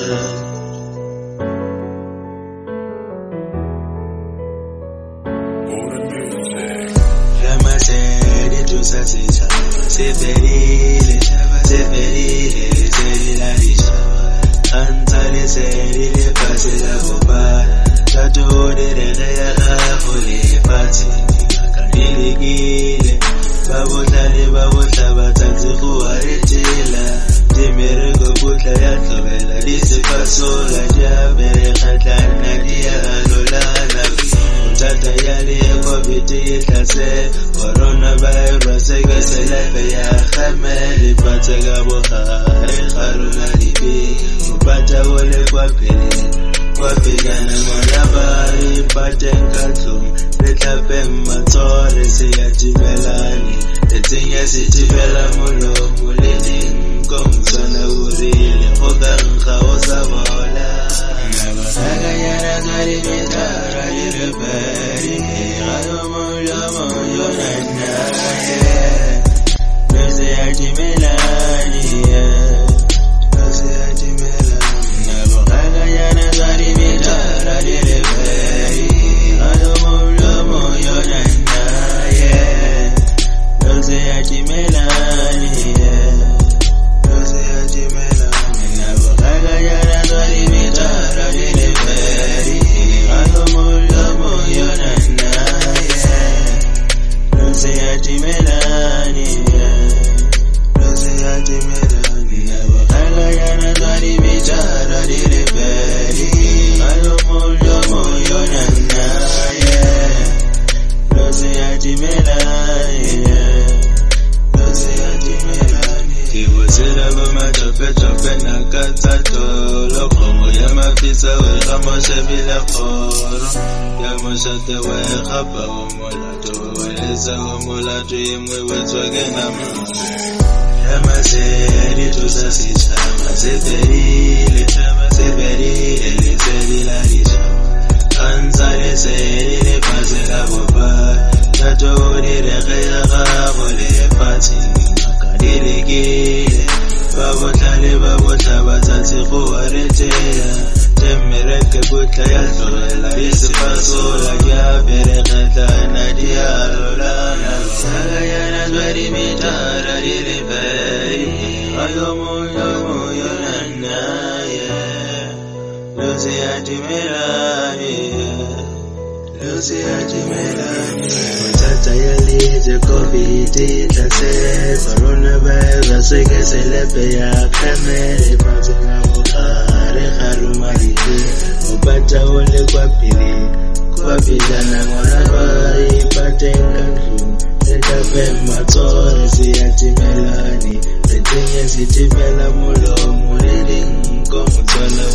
Ramasedi tusasisha seferile selilalisha Antale selile pasi la bobara Tatode reya afule pati Akadiligile Babotla batanzi kuwaretila Dimerego butla yatlobela Lisifasola jabere khatlana dialolana Utata yali COVID itlase Coronavirus ekeselefe ya khameli Patega bukhari kharuna libi Upata wole Wapigana monabari patenkatlum Letlape matore siyatibelani Letinye sitibela mulo mulidin Komsana urile Khodankha osabola Nabasaka yana zari mitara Lireperi Gado mulo moyonana Nose yatimelani Nose yatimelani Nabasaka yana zari mitara Lireperi Gado mulo moyonana Nose yatimelani Nose yatimelani Nabasaka yana zari mitara Lireperi Gado mulo moyonana Nose yatimelani Nose yatimelani Nabasaka yana zari mitara Lireperi Gado mulo moyonana Nose yatimelani Nose yatimelani Kiwazira bamatope nakatsato Lokomo yamafisa wekamoshe bila khoro Yamoshate wekhapa womolato Weleza womolato yemwe wetswake namama Yamaseli tusasisha Seferile selilalisha Ansale selile pase la bobara Tatode reya gabole pati Akadiligile Babotla batanzi kuwaretela Temereke butla yatlobela Lisifasola jabere khatlana dialolana Saka yana zwari mitara Lireperi Gado mulo moyonana Nose yatimelani Nose yatimelani Utata yalize COVID itlase Coronavirus ekeselefe ya khameli Patega bukhari kharuna libi Upata wole kwapilana monabari patenkatlum Letlape matore siyatimelani Letinye sitibela mulo mulidin Komutsola